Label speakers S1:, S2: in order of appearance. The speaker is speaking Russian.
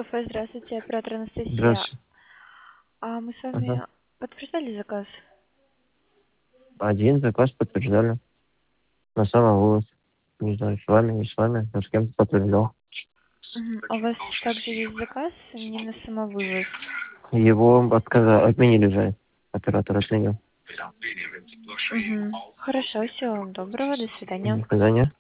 S1: Кафе, здравствуйте, оператор Анастасия.
S2: Здравствуйте.
S1: Мы с
S2: Ага.
S1: вами подтверждали заказ?
S2: Один заказ подтверждали. На самовывоз. Не знаю, с вами, не с вами, но с кем-то подтверждал.
S1: Мгм. А у вас также есть заказ не на самовывоз?
S2: Его отменили же. Оператор отменил.
S1: Мгм. Хорошо, всего вам доброго, до свидания.
S2: До свидания.